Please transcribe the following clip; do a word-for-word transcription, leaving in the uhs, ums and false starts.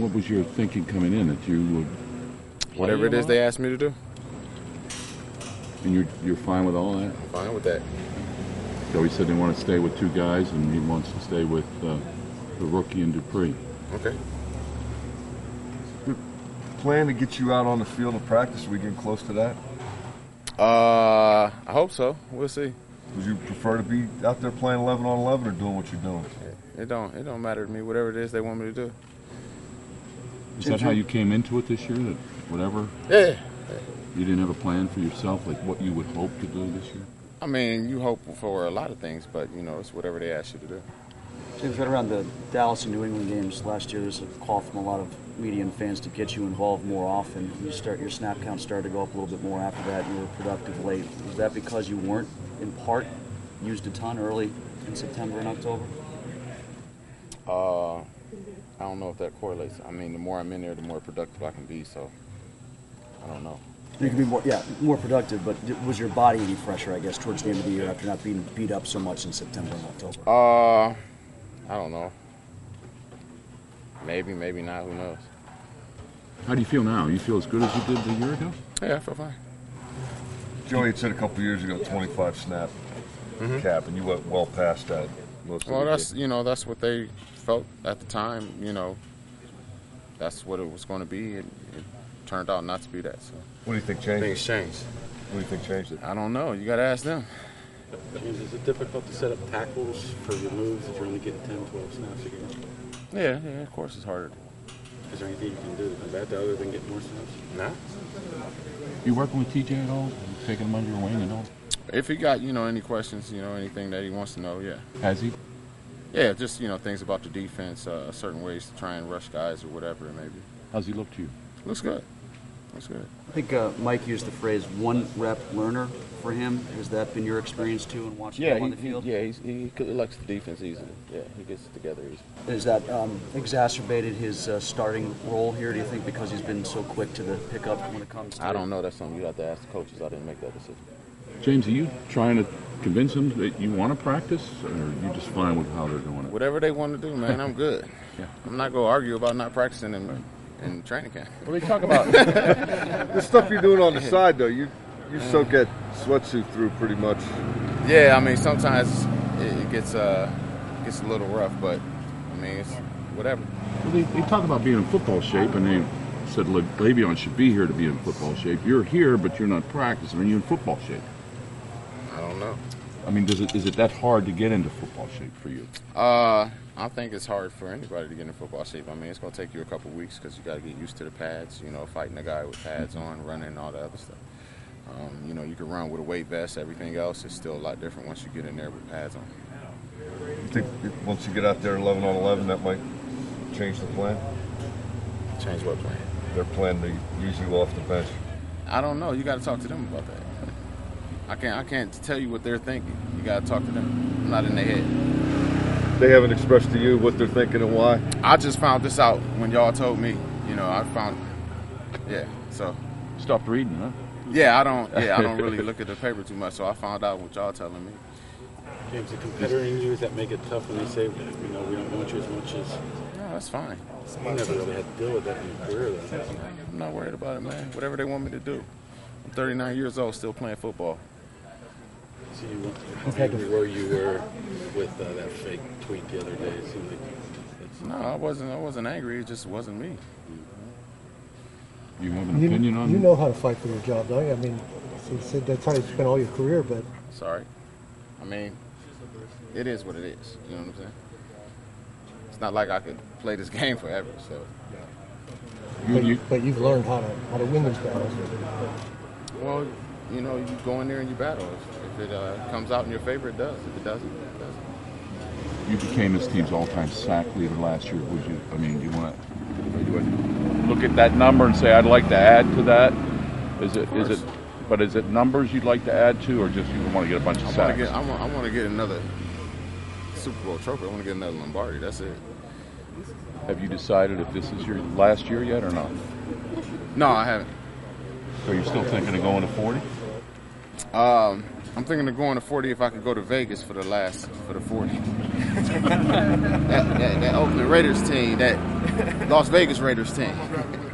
what was your thinking coming in that you would whatever it is they asked me to do? And you're you're fine with all that? I'm fine with that. Joey said they want to stay with two guys, and he wants to stay with uh, the rookie and Dupree. Okay. Good plan to get you out on the field of practice. Are we getting close to that? Uh, I hope so. We'll see. Would you prefer to be out there playing eleven on eleven or doing what you're doing? It don't. It don't matter to me. Whatever it is they want me to do. Is that how you came into it this year? That whatever? Yeah. You didn't have a plan for yourself, like what you would hope to do this year? I mean, you hope for a lot of things, but you know, it's whatever they ask you to do. James, right around the Dallas and New England games last year, there's a call from a lot of media and fans to get you involved more often. You start your snap count started to go up a little bit more after that. You were productive late. Was that because you weren't, in part, used a ton early in September and October? Uh, I don't know if that correlates. I mean, the more I'm in there, the more productive I can be. So, I don't know. You can be more, yeah, more productive. But was your body any fresher, I guess, towards the end of the year after not being beat up so much in September and October? Uh, I don't know. Maybe, maybe not. Who knows? How do you feel now? You feel as good as you did a year ago? Yeah, I feel fine. Joey had said a couple years ago, twenty-five snap mm-hmm. cap, and you went well past that. Most well, of that's game. you know that's what they felt at the time. You know, that's what it was going to be. It, it turned out not to be that. So. What do you think changed? Things changed. What do you think changed it? I don't know. You got to ask them. James, is it difficult to set up tackles for your moves if you're only getting ten, twelve snaps a game? Yeah, yeah, of course it's harder. Is there anything you can do to combat that other than get more snaps? Nah. You working with T J at all? You taking him under your wing and all? If he got, you know, any questions, you know, anything that he wants to know, yeah. Has he? Yeah, just, you know, things about the defense, uh, certain ways to try and rush guys or whatever it may be. How's he look to you? Looks good. Looks good. I think uh, Mike used the phrase one rep learner for him. Has that been your experience too in watching yeah, him on he, the field? He, yeah, he's, he collects the defense easily. Yeah, he gets it together easily. Has that um, exacerbated his uh, starting role here, do you think, because he's been so quick to the pickup when it comes to I don't know. That's something you have to ask the coaches. I didn't make that decision. James, are you trying to convince him that you want to practice, or are you just fine with how they're doing it? Whatever they want to do, man, I'm good. Yeah. I'm not going to argue about not practicing in, in training camp. Well, they talk about the stuff you're doing on the side, though. You you soak that sweatsuit through pretty much. Yeah, I mean, sometimes it, it gets uh gets a little rough, but I mean, it's whatever. Well, they, they talk about being in football shape, and they said Le- Le'Veon should be here to be in football shape. You're here, but you're not practicing. Are you in football shape? I don't know. I mean, does it is it that hard to get into football shape for you? Uh, I think it's hard for anybody to get in football shape. I mean, it's going to take you a couple weeks because you got to get used to the pads. You know, fighting a guy with pads on, running, and all the other stuff. Um, you know, you can run with a weight vest. Everything else is still a lot different once you get in there with pads on. You think once you get out there eleven on eleven, that might change the plan? Change what plan? Their plan to use you off the bench. I don't know. You got to talk to them about that. I can't. I can't tell you what they're thinking. You got to talk to them. I'm not in their head. They haven't expressed to you what they're thinking and why? I just found this out when y'all told me. You know, I found. Yeah. So. Stopped reading, huh? Yeah, I don't. Yeah, I don't really look at the paper too much. So I found out what y'all telling me. James, the competitor in you, does that make it tough when they say, you know, we don't want you as much as? No, that's fine. You never really had to deal with that in your career, though. I'm not worried about it, man. Whatever they want me to do. I'm thirty-nine years old, still playing football. So you how angry were you were with uh, that fake tweet the other day? It seemed like it's No, I wasn't. I wasn't angry. It just wasn't me. You have an You, opinion on you it? know how to fight for your job, don't you? I mean, you said that's how you spent all your career, but Sorry. I mean, it is what it is. You know what I'm saying? It's not like I could play this game forever. So, You, but, you, but you've learned how to how to win these battles. well, you know, you go in there and you battle. If, if it uh, comes out in your favor, it does. If it doesn't, it doesn't. you became this team's all-time sack leader last year. Would you? I mean, do you want to? You would look at that number and say, "I'd like to add to that." Is it? Is it? But is it numbers you'd like to add to, or just you want to get a bunch of I want sacks? to get. I want. I want to get another Super Bowl trophy. I want to get another Lombardi. That's it. Have you decided if this is your last year yet or not? No, I haven't. So you're still thinking of going to forty? Um, I'm thinking of going to forty if I could go to Vegas for the last for the forty. that, that, that Oakland Raiders team, that Las Vegas Raiders team.